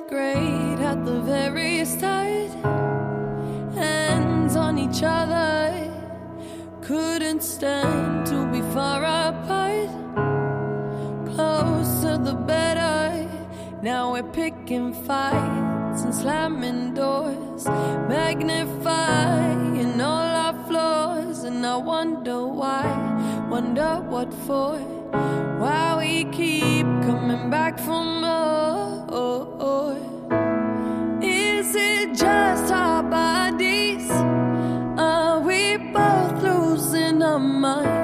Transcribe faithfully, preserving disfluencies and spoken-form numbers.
great at the very start. Hands on each other, couldn't stand to be far apart. Closer the better, now we're picking fights and slamming doors, magnifying all our flaws. And I wonder why, wonder what for, why we keep coming back for more. Is it just our bodies? Are we both losing our minds?